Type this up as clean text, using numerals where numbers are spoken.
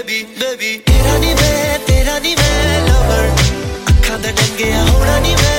baby baby ਤੇਰਾ ਨੀ ਮੈਂ lover ਅੱਖਾਂ ਦਾ ਡੰਗਿਆ ਹੋਣਾ ਨੀ ਮੈਂ